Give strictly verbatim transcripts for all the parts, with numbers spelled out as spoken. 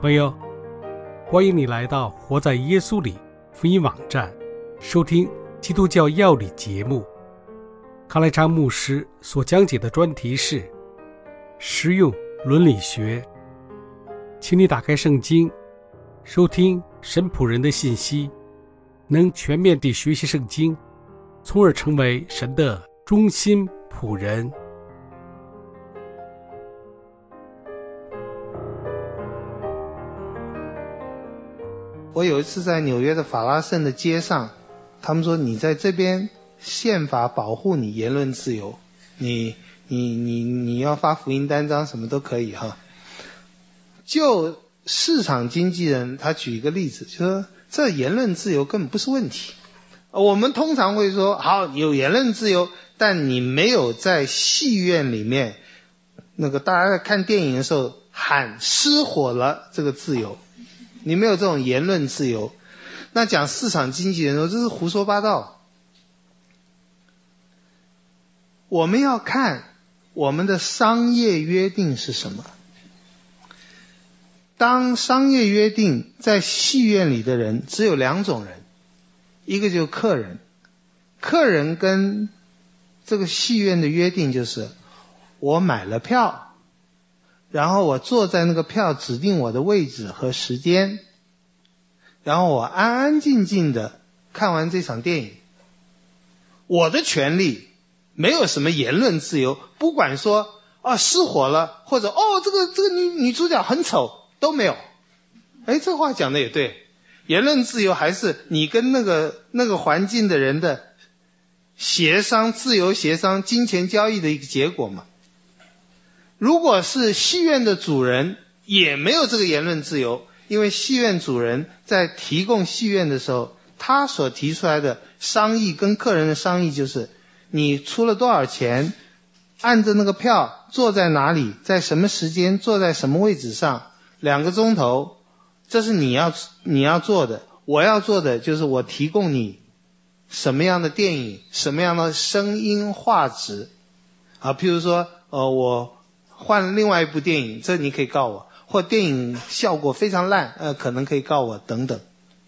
朋友，欢迎你来到活在耶稣里福音网站，收听基督教要理节目。康来昌牧师所讲解的专题是实用伦理学。请你打开圣经，收听神仆人的信息，能全面地学习圣经，从而成为神的忠心仆人。 我有一次在纽约的法拉盛的街上，他们说你在这边宪法保护你言论自由，你你你你要发福音单张什么都可以哈。就市场经纪人他举一个例子，就说这言论自由根本不是问题。我们通常会说好有言论自由，但你没有在戏院里面那个大家在看电影的时候喊失火了这个自由，你没有这种言论自由。那讲市场经纪人说这是胡说八道。我们要看我们的商业约定是什么。当商业约定在戏院里的人只有两种人，一个就是客人，客人跟这个戏院的约定就是我买了票，然后我坐在那个票指定我的位置和时间，然后我安安静静的看完这场电影。我的权利没有什么言论自由，不管说哦失火了，或者哦这个这个女女主角很丑，都没有。哎，这话讲的也对，言论自由还是你跟那个那个环境的人的协商，自由协商，金钱交易的一个结果嘛。如果是戏院的主人，也没有这个言论自由，因为戏院主人在提供戏院的时候，他所提出来的商议跟客人的商议就是你出了多少钱，按着那个票坐在哪里，在什么时间，坐在什么位置上，两个钟头，这是你要你要做的。我要做的就是我提供你什么样的电影，什么样的声音画质啊，譬如说呃，我换了另外一部电影，这你可以告我，或电影效果非常烂，呃，可能可以告我等等。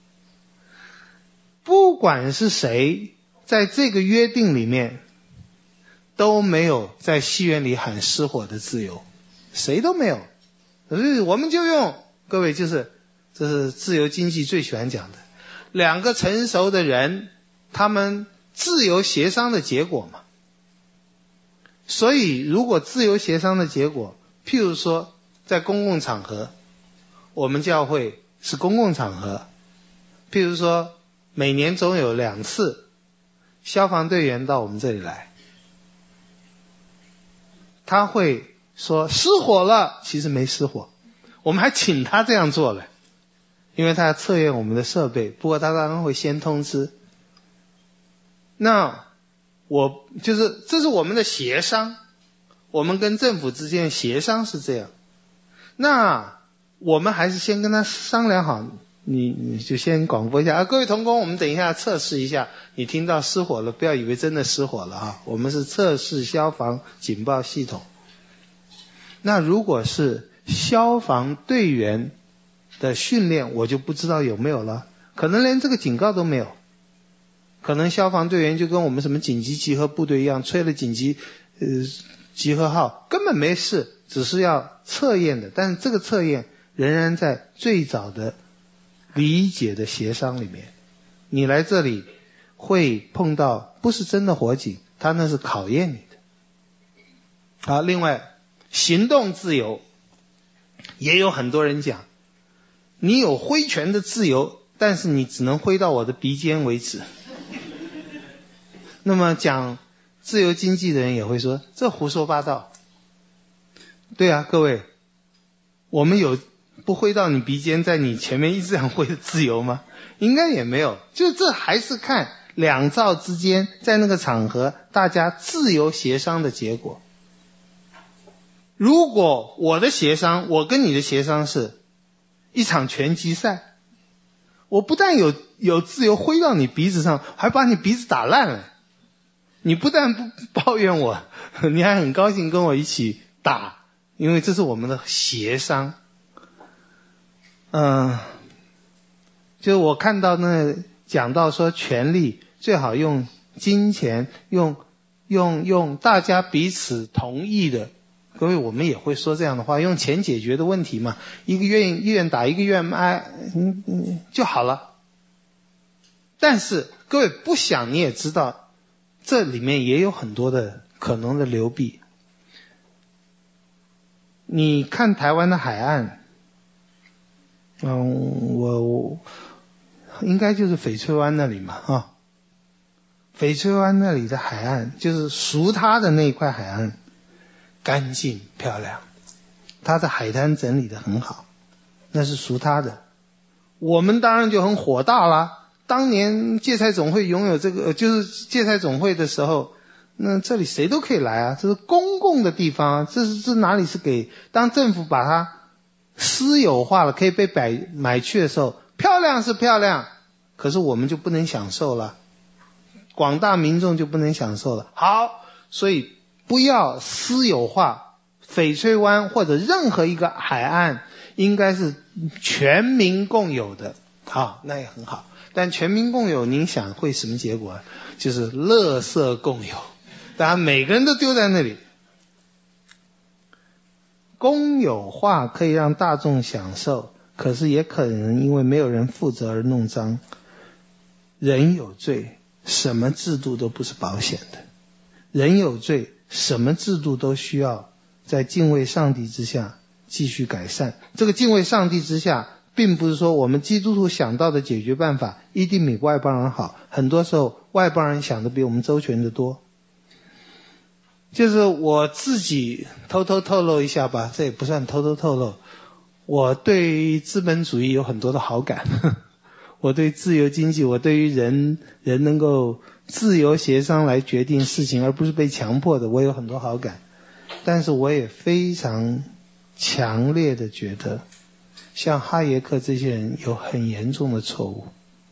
不管是谁，在这个约定里面都没有在戏院里喊失火的自由，谁都没有。所以我们就用，各位就是这是自由经济最喜欢讲的，两个成熟的人他们自由协商的结果嘛。所以如果自由协商的结果，譬如说在公共场合，我们教会是公共场合，譬如说每年总有两次消防队员到我们这里来，他会说失火了，其实没失火，我们还请他这样做了，因为他要测验我们的设备，不过他当然会先通知。那我就是这是我们的协商，我们跟政府之间的协商是这样。那我们还是先跟他商量好，你你就先广播一下啊，各位同工，我们等一下测试一下，你听到失火了，不要以为真的失火了啊，我们是测试消防警报系统。那如果是消防队员的训练，我就不知道有没有了，可能连这个警告都没有。可能消防队员就跟我们什么紧急集合部队一样，吹了紧急呃集合号，根本没事，只是要测验的。但是这个测验仍然在最早的理解的协商里面。你来这里会碰到不是真的火警，他那是考验你的。好，另外行动自由，也有很多人讲，你有挥拳的自由，但是你只能挥到我的鼻尖为止。那么讲自由经济的人也会说这胡说八道。对啊，各位，我们有不挥到你鼻尖在你前面一直这样挥的自由吗？应该也没有。就这还是看两造之间在那个场合大家自由协商的结果。如果我的协商，我跟你的协商是一场拳击赛，我不但有有自由挥到你鼻子上，还把你鼻子打烂了。你不但不抱怨我，你还很高兴跟我一起打，因为这是我们的协商。 嗯、呃，就我看到那讲到说权力最好用金钱，用用用大家彼此同意的，各位我们也会说这样的话，用钱解决的问题嘛，一个愿意愿打一个愿挨，嗯嗯就好了。但是各位不想你也知道，这里面也有很多的可能的流弊。你看台湾的海岸，嗯，我我应该就是翡翠湾那里嘛啊，翡翠湾那里的海岸就是属它的那一块海岸，干净漂亮，它的海滩整理得很好，那是属它的。我们当然就很火大啦。当年芥菜总会拥有这个，就是芥菜总会的时候，那这里谁都可以来啊，这是公共的地方啊，这是这哪里是给当政府把它私有化了，可以被买买去的时候，漂亮是漂亮，可是我们就不能享受了，广大民众就不能享受了。好，所以不要私有化翡翠湾或者任何一个海岸，应该是全民共有的。好，那也很好。但全民共有，您想会什么结果？就是垃圾共有，大家每个人都丢在那里。公有化可以让大众享受，可是也可能因为没有人负责而弄脏。人有罪，什么制度都不是保险的。人有罪，什么制度都需要在敬畏上帝之下继续改善。这个敬畏上帝之下，并不是说我们基督徒想到的解决办法一定比外邦人好，很多时候外邦人想的比我们周全的多。就是我自己偷偷透露一下吧，这也不算偷偷透露，我对资本主义有很多的好感，我对自由经济，我对于人人能够自由协商来决定事情而不是被强迫的，我有很多好感。但是我也非常强烈的觉得像哈耶克这些人有很严重的错误，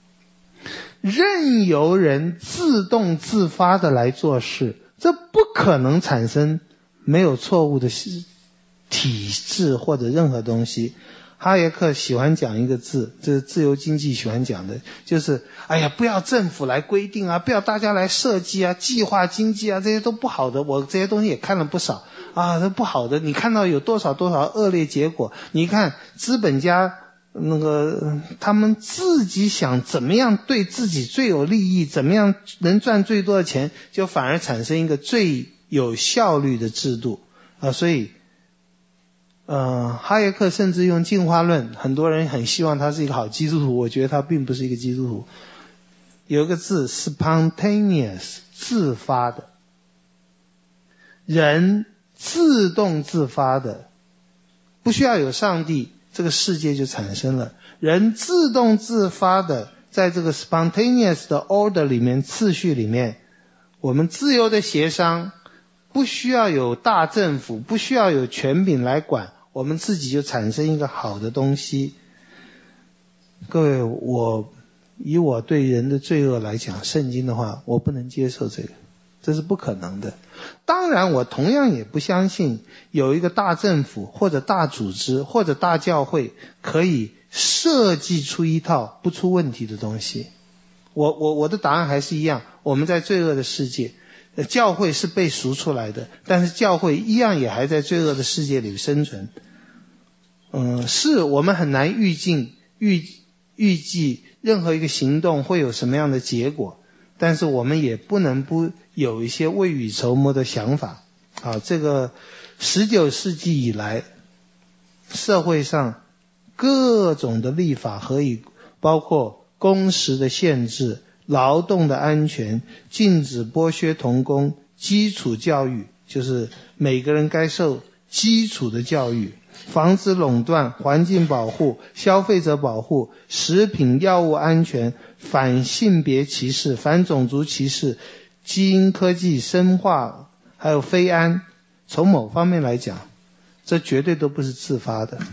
任由人自动自发的来做事，这不可能产生没有错误的体制或者任何东西。哈耶克喜欢讲一个字，这是自由经济喜欢讲的，就是哎呀，不要政府来规定啊，不要大家来设计啊，计划经济啊，这些都不好的。我这些东西也看了不少啊，这不好的，你看到有多少多少恶劣结果。你看资本家那个他们自己想怎么样对自己最有利益，怎么样能赚最多的钱，就反而产生一个最有效率的制度啊。所以呃，哈耶克甚至用进化论，很多人很希望他是一个好基督徒，我觉得他并不是一个基督徒。有一个字 spontaneous， 自发的，人自动自发的，不需要有上帝，这个世界就产生了。人自动自发的在这个 spontaneous 的 order 里面，次序里面，我们自由的协商，不需要有大政府，不需要有权柄来管，我们自己就产生一个好的东西。各位，我以我对人的罪恶来讲，圣经的话，我不能接受这个，这是不可能的。当然我同样也不相信有一个大政府或者大组织或者大教会可以设计出一套不出问题的东西。我我我的答案还是一样，我们在罪恶的世界，教会是被赎出来的，但是教会一样也还在罪恶的世界里生存。嗯，是我们很难预计预预计任何一个行动会有什么样的结果，但是我们也不能不有一些未雨绸缪的想法。啊，这个十九世纪以来，社会上各种的立法何以包括工时的限制、劳动的安全、禁止剥削童工、基础教育，就是每个人该受基础的教育，防止垄断、环境保护、消费者保护、食品药物安全、反性别歧视、反种族歧视、基因科技、生化还有非安，从某方面来讲，这绝对都不是自发的，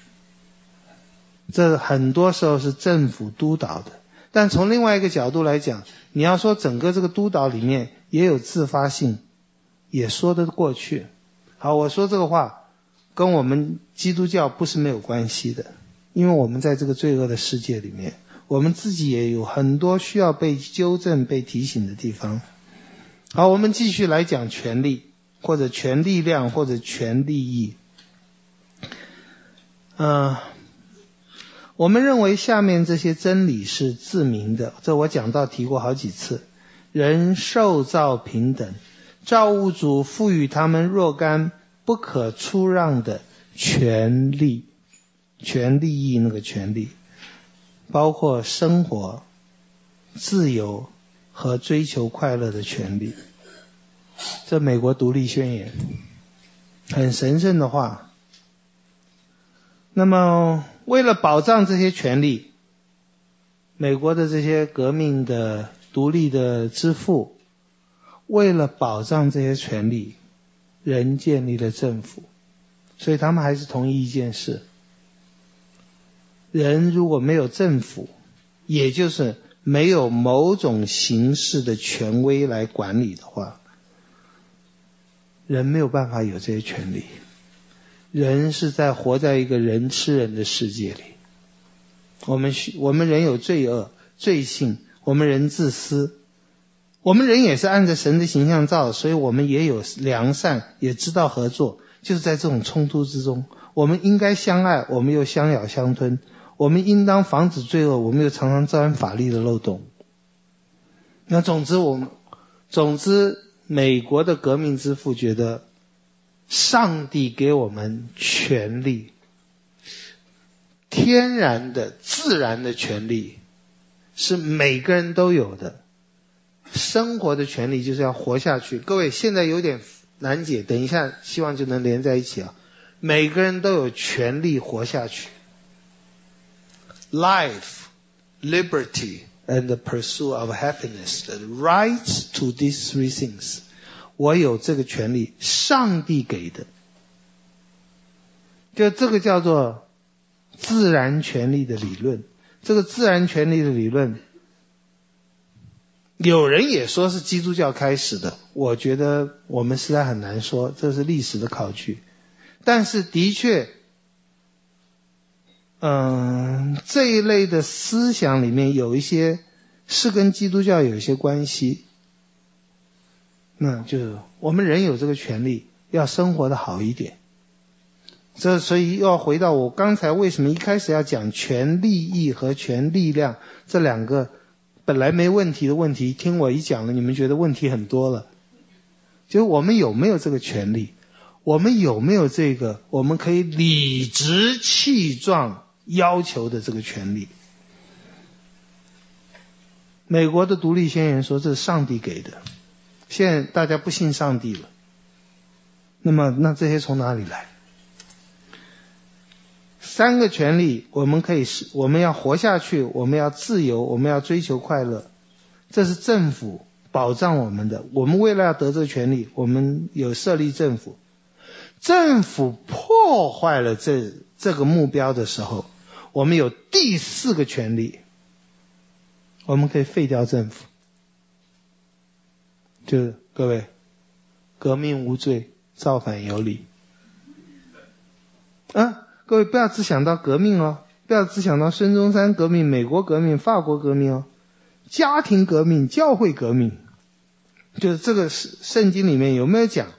这很多时候是政府督导的。但从另外一个角度来讲，你要说整个这个督导里面也有自发性，也说得过去。好，我说这个话跟我们基督教不是没有关系的， 因为我们在这个罪恶的世界里面，我们自己也有很多需要被纠正、被提醒的地方。好，我们继续来讲权力，或者权力量，或者权利益。嗯、呃，我们认为下面这些真理是自明的，这我讲到提过好几次。人受造平等，造物主赋予他们若干不可出让的权利，权利益那个权利，包括生活、自由和追求快乐的权利。这美国独立宣言，很神圣的话。那么为了保障这些权利，美国的这些革命的独立的之父，为了保障这些权利，人建立了政府。所以他们还是同意一件事，人如果没有政府，也就是没有某种形式的权威来管理的话，人没有办法有这些权利。人是在活在一个人吃人的世界里。我们我们人有罪恶、罪性，我们人自私，我们人也是按着神的形象造，所以我们也有良善，也知道合作。就是在这种冲突之中，我们应该相爱，我们又相咬相吞，我们应当防止罪恶，我们又常常招揽法律的漏洞。那总之我们总之美国的革命之父觉得上帝给我们权利，天然的自然的权利是每个人都有的。生活的权利就是要活下去。各位现在有点难解，等一下希望就能连在一起啊。每个人都有权利活下去。 Life, liberty and the pursuit of happiness, the rights to these three things. 我有这个权利，上帝给的。就这个叫做自然权利的理论。这个自然权利的理论，有人也说是基督教开始的，我觉得我们实在很难说，这是历史的考据。但是的确嗯，这一类的思想里面有一些是跟基督教有一些关系。那就是我们人有这个权利，要生活的好一点。这所以又要回到我刚才为什么一开始要讲权利益和权力量这两个本来没问题的问题，听我一讲了，你们觉得问题很多了。就是我们有没有这个权利，我们有没有这个我们可以理直气壮要求的这个权利。美国的独立宣言说这是上帝给的，现在大家不信上帝了，那么那这些从哪里来？三个权利，我们可以我们要活下去，我们要自由，我们要追求快乐，这是政府保障我们的。我们为了要得这个权利，我们有设立政府。政府破坏了这这个目标的时候，我们有第四个权利，我们可以废掉政府。就是各位，革命无罪，造反有理。啊，各位不要只想到革命哦，不要只想到孙中山革命、美国革命、法国革命哦，家庭革命、教会革命，就是这个圣经里面有没有讲？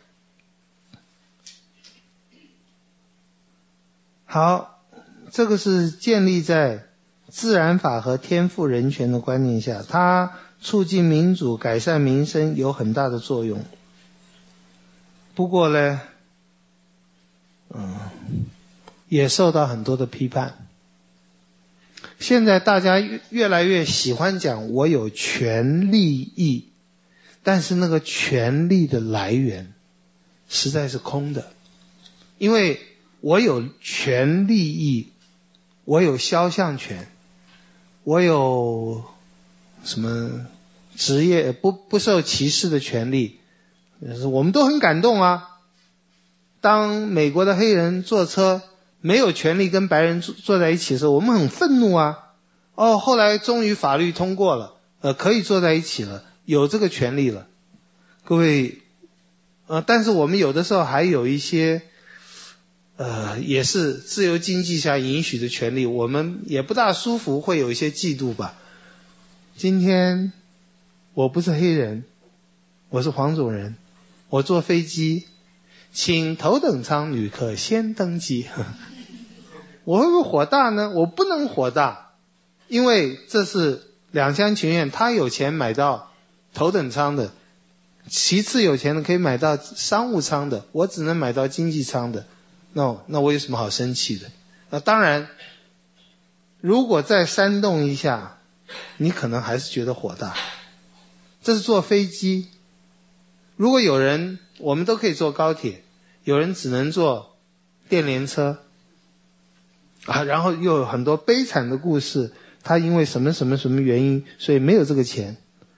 好，这个是建立在自然法和天赋人权的观念下，它促进民主、改善民生有很大的作用。不过呢，嗯，也受到很多的批判。现在大家越来越喜欢讲我有权利益，但是那个权利的来源实在是空的。因为我有权利益，我有肖像权，我有什么职业不不受歧视的权利，我们都很感动啊。当美国的黑人坐车没有权利跟白人坐坐在一起的时候，我们很愤怒啊。哦，后来终于法律通过了，呃，可以坐在一起了，有这个权利了。各位，呃，但是我们有的时候还有一些呃，也是自由经济下允许的权利，我们也不大舒服，会有一些嫉妒吧。今天我不是黑人，我是黄种人，我坐飞机，请头等舱旅客先登机。我会不会火大呢？我不能火大，因为这是两厢情愿，他有钱买到头等舱的，其次有钱的可以买到商务舱的，我只能买到经济舱的。那那我有什么好生气的？那当然，如果再煽动一下，你可能还是觉得火大。这是坐飞机，如果有人，我们都可以坐高铁，有人只能坐电联车啊，然后又有很多悲惨的故事，他因为什么什么什么原因，所以没有这个钱。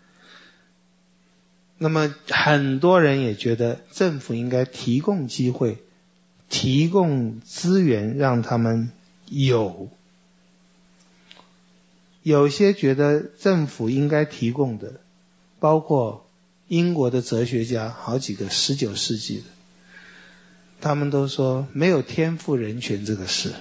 那么很多人也觉得政府应该提供机会，提供资源让他们有。有些觉得政府应该提供的，包括英国的哲学家，好几个十九世纪的，他们都说没有天赋人权这个事，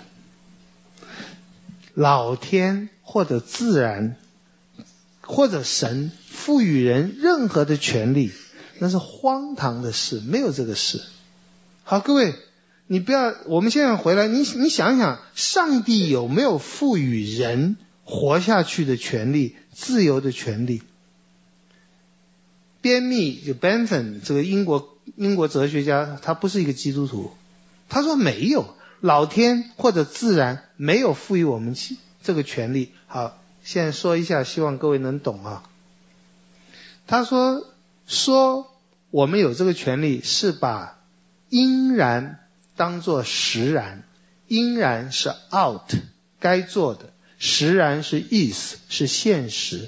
老天或者自然或者神赋予人任何的权利，那是荒唐的事，没有这个事。好，各位，你不要，我们现在回来，你你想想，上帝有没有赋予人活下去的权利，自由的权利？边密就 Bentham 这个英国英国哲学家，他不是一个基督徒，他说没有，老天或者自然没有赋予我们这个权利。好，现在说一下，希望各位能懂啊。他说说我们有这个权利，是把应然当作实然，应然是 out 该做的，实然是 is 是现实。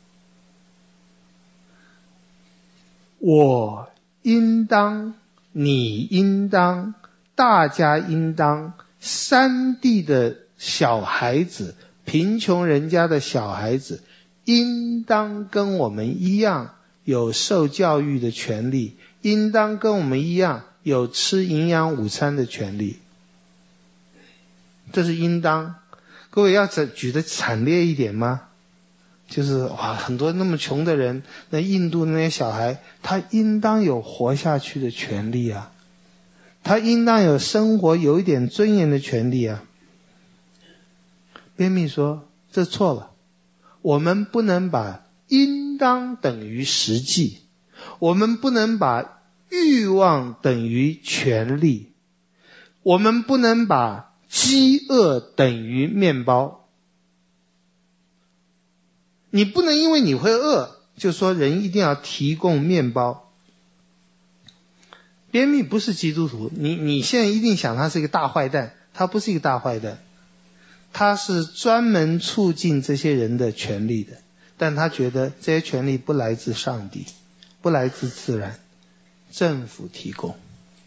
我应当，你应当，大家应当，山地的小孩子，贫穷人家的小孩子，应当跟我们一样有受教育的权利，应当跟我们一样有吃营养午餐的权利。这是应当。各位要举得惨烈一点吗？就是哇，很多那么穷的人，那印度那些小孩，他应当有活下去的权利啊，他应当有生活有一点尊严的权利啊。边密说这错了，我们不能把应当等于实际，我们不能把欲望等于权利，我们不能把饥饿等于面包。你不能因为你会饿就说人一定要提供面包。边密不是基督徒，你你现在一定想他是一个大坏蛋，他不是一个大坏蛋，他是专门促进这些人的权利的，但他觉得这些权利不来自上帝，不来自自然，政府提供。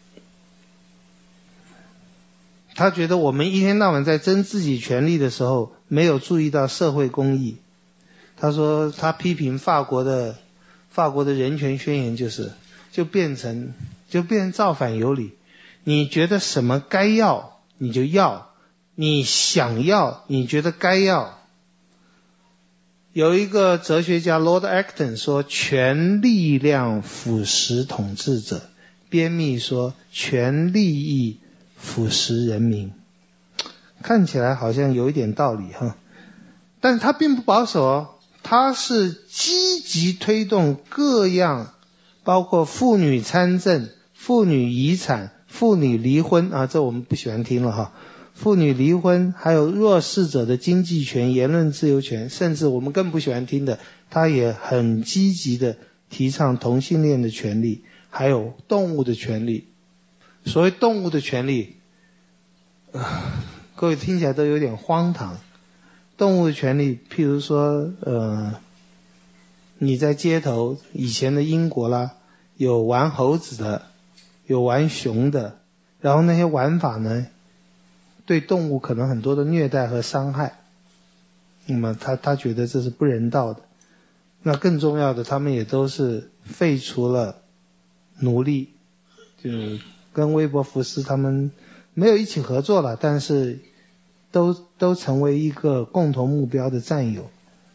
他觉得我们一天到晚在争自己权利的时候，没有注意到社会公义。他说他批评法国的法国的人权宣言，就是就变成就变成造反有理。你觉得什么该要你就要，你想要你觉得该要。有一个哲学家 Lord Acton 说权力量腐蚀统治者，边密说权利益腐蚀人民。看起来好像有一点道理哈，但是他并不保守哦，他是积极推动各样，包括妇女参政、妇女遗产、妇女离婚啊，这我们不喜欢听了哈。妇女离婚，还有弱势者的经济权、言论自由权，甚至我们更不喜欢听的，他也很积极的提倡同性恋的权利，还有动物的权利。所谓动物的权利，呃、各位听起来都有点荒唐。动物的权利，譬如说，呃，你在街头，以前的英国啦，有玩猴子的，有玩熊的，然后那些玩法呢，对动物可能很多的虐待和伤害，那么他他觉得这是不人道的。那更重要的，他们也都是废除了奴隶，就跟威伯福斯他们没有一起合作了，但是都都成为一个共同目标的战友。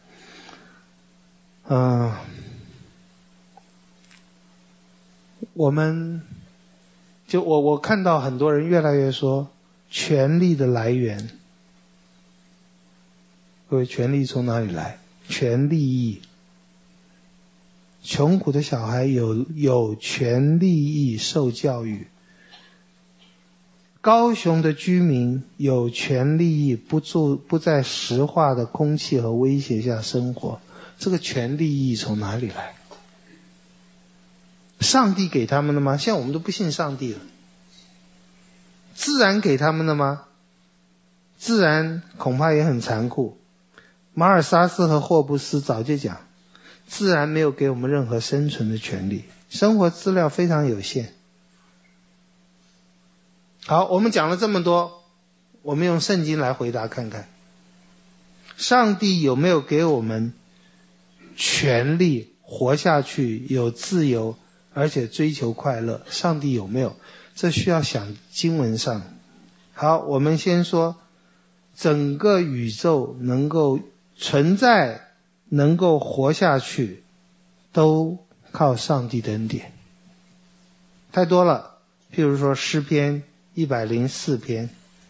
嗯、呃，我们就我我看到很多人越来越说权力的来源，各位，权力从哪里来？权利益。穷苦的小孩有有权利益受教育，高雄的居民有权利益不住不在石化的空气和威胁下生活。这个权利益从哪里来？上帝给他们的吗？现在我们都不信上帝了。自然给他们的吗？自然恐怕也很残酷。马尔萨斯和霍布斯早就讲，自然没有给我们任何生存的权利，生活资料非常有限。好，我们讲了这么多，我们用圣经来回答看看，上帝有没有给我们权利活下去，有自由，而且追求快乐？上帝有没有？这需要想经文上。好，我们先说整个宇宙能够存在，能够活下去，都靠上帝的恩典。太多了，譬如说诗篇一百零四篇，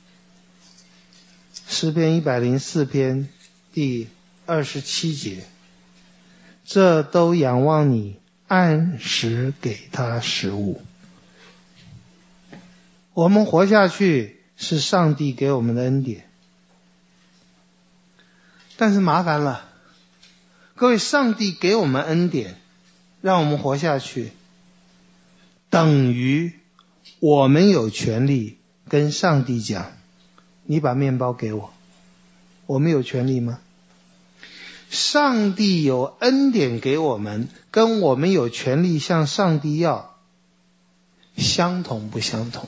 诗篇一百零四篇第二十七节，这都仰望你按时给他食物。我们活下去是上帝给我们的恩典，但是麻烦了，各位，上帝给我们恩典，让我们活下去，等于我们有权利跟上帝讲，你把面包给我。我们有权利吗？上帝有恩典给我们，跟我们有权利向上帝要，相同不相同？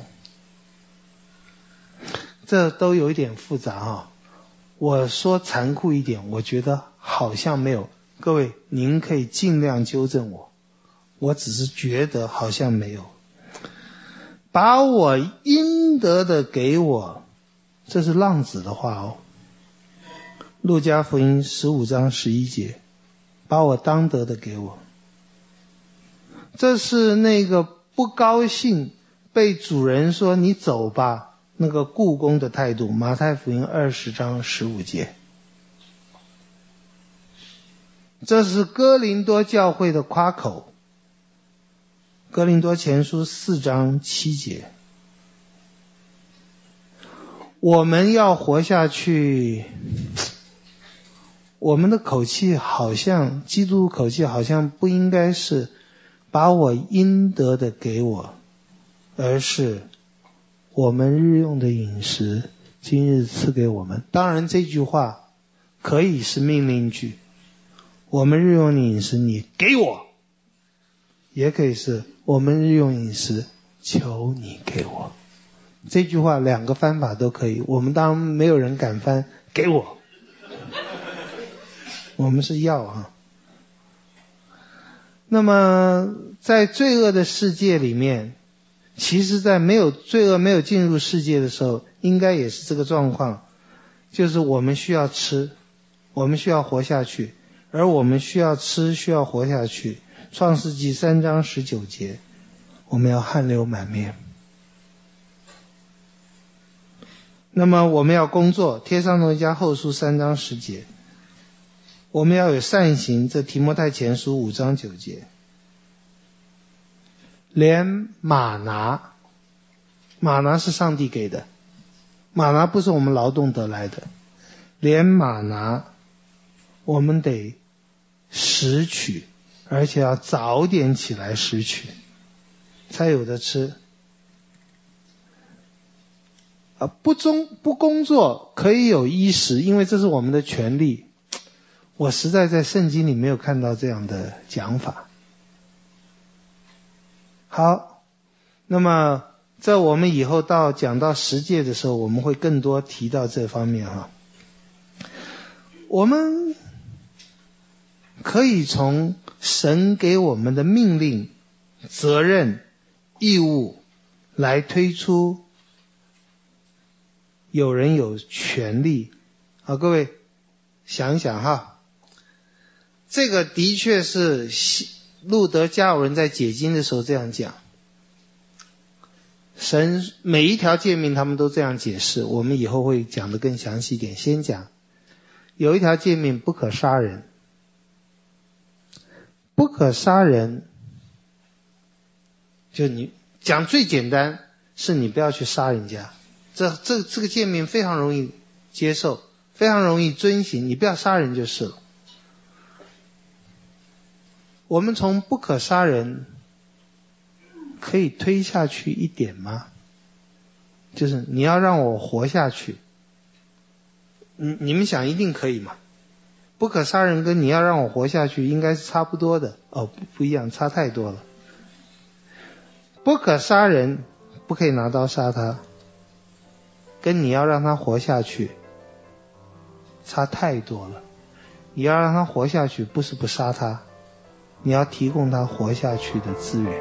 这都有一点复杂哈。我说残酷一点，我觉得好像没有。各位，您可以尽量纠正我，我只是觉得好像没有。把我应得的给我，这是浪子的话哦。路加福音十五章十一节，把我当得的给我。这是那个不高兴被主人说你走吧，那个雇工的态度。马太福音二十章十五节。这是哥林多教会的夸口。哥林多前书四章七节。我们要活下去，我们的口气好像，基督口气好像不应该是把我应得的给我，而是我们日用的饮食今日赐给我们。当然这句话可以是命令句，我们日用的饮食你给我，也可以是我们日用饮食求你给我。这句话两个翻法都可以，我们当然没有人敢翻给我，我们是要啊。那么在罪恶的世界里面，其实在没有罪恶没有进入世界的时候，应该也是这个状况，就是我们需要吃，我们需要活下去，而我们需要吃需要活下去。创世纪三章十九节，我们要汗流满面。那么我们要工作，帖撒罗尼迦后书三章十节，我们要有善行，这提摩太前书五章九节。连玛拿，玛拿是上帝给的，玛拿不是我们劳动得来的，连玛拿我们得拾取，而且要早点起来拾取，才有的吃。啊，不中不工作可以有衣食，因为这是我们的权利。我实在在圣经里没有看到这样的讲法。好，那么在我们以后到讲到十诫的时候，我们会更多提到这方面哈。我们可以从神给我们的命令、责任、义务来推出有人有权利。好，各位想一想哈，这个的确是路德加尔文在解经的时候这样讲。神每一条诫命他们都这样解释，我们以后会讲得更详细一点。先讲有一条诫命，不可杀人。不可杀人，就你讲最简单，是你不要去杀人家。这这这个诫命非常容易接受，非常容易遵行，你不要杀人就是了。我们从不可杀人可以推下去一点吗？就是你要让我活下去，你你们想一定可以吗？不可杀人跟你要让我活下去应该是差不多的。哦，不不一样，差太多了。不可杀人，不可以拿刀杀他，跟你要让他活下去差太多了。你要让他活下去，不是不杀他，你要提供他活下去的资源。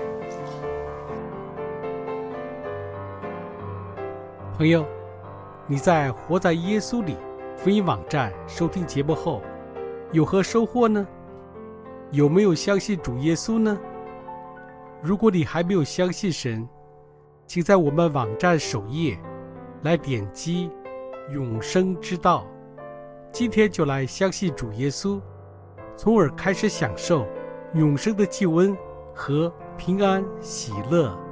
朋友，你在活在耶稣里福音网站收听节目后有何收获呢？有没有相信主耶稣呢？如果你还没有相信神，请在我们网站首页来点击永生之道，今天就来相信主耶稣，从而开始享受永生的救恩和平安喜乐。